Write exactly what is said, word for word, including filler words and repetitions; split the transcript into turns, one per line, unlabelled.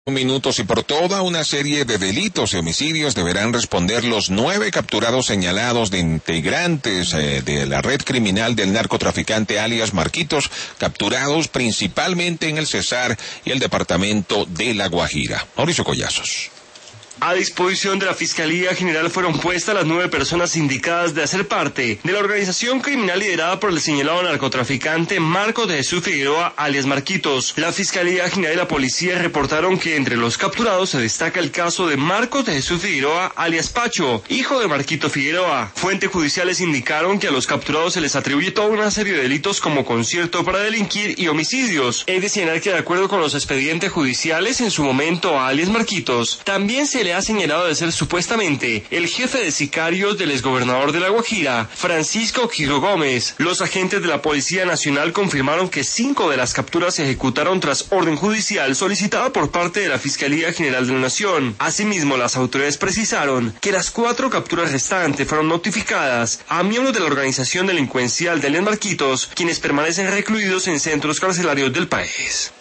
Minutos y por toda una serie de delitos y homicidios deberán responder los nueve capturados señalados de integrantes eh, de la red criminal del narcotraficante alias Marquitos, capturados principalmente en el Cesar y el departamento de La Guajira. Mauricio Collazos.
A disposición de la Fiscalía General fueron puestas las nueve personas indicadas de hacer parte de la organización criminal liderada por el señalado narcotraficante Marcos de Jesús Figueroa, alias Marquitos. La Fiscalía General y la Policía reportaron que entre los capturados se destaca el caso de Marcos de Jesús Figueroa, alias Pacho, hijo de Marquito Figueroa. Fuentes judiciales indicaron que a los capturados se les atribuye toda una serie de delitos como concierto para delinquir y homicidios. Es de señalar que de acuerdo con los expedientes judiciales, en su momento a alias Marquitos también se le ha señalado de ser supuestamente el jefe de sicarios del exgobernador de La Guajira, Francisco Quijo Gómez. Los agentes de la Policía Nacional confirmaron que cinco de las capturas se ejecutaron tras orden judicial solicitada por parte de la Fiscalía General de la Nación. Asimismo, las autoridades precisaron que las cuatro capturas restantes fueron notificadas a miembros de la organización delincuencial de alias Marquitos, quienes permanecen recluidos en centros carcelarios del país.